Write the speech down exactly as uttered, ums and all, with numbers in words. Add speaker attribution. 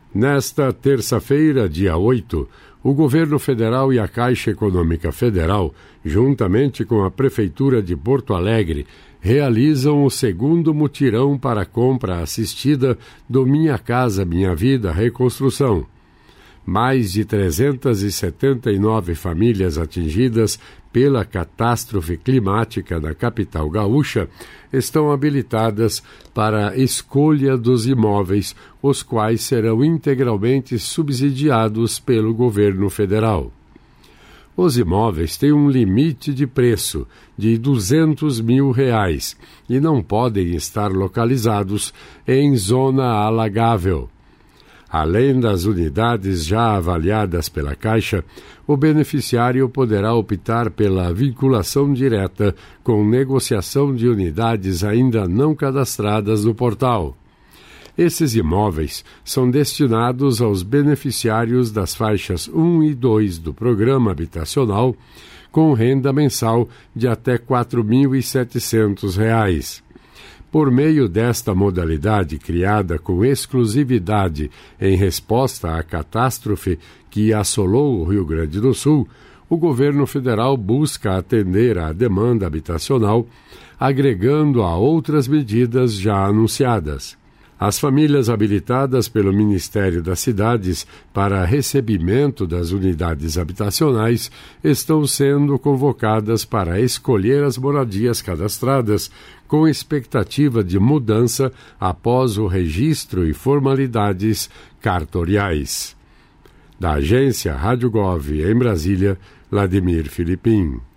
Speaker 1: Nesta terça-feira, dia oito, o governo federal e a Caixa Econômica Federal, juntamente com a Prefeitura de Porto Alegre, realizam o segundo mutirão para a compra assistida do Minha Casa Minha Vida Reconstrução. Mais de trezentas e setenta e nove famílias atingidas pela catástrofe climática na capital gaúcha estão habilitadas para a escolha dos imóveis, os quais serão integralmente subsidiados pelo governo federal. Os imóveis têm um limite de preço de duzentos mil reais e não podem estar localizados em zona alagável. Além das unidades já avaliadas pela Caixa, o beneficiário poderá optar pela vinculação direta com negociação de unidades ainda não cadastradas no portal. Esses imóveis são destinados aos beneficiários das faixas um e dois do Programa Habitacional, com renda mensal de até quatro mil e setecentos reais. Por meio desta modalidade criada com exclusividade em resposta à catástrofe que assolou o Rio Grande do Sul, o governo federal busca atender à demanda habitacional, agregando a outras medidas já anunciadas. As famílias habilitadas pelo Ministério das Cidades para recebimento das unidades habitacionais estão sendo convocadas para escolher as moradias cadastradas com expectativa de mudança após o registro e formalidades cartoriais. Da agência Rádio Gov em Brasília, Vladimir Filipim.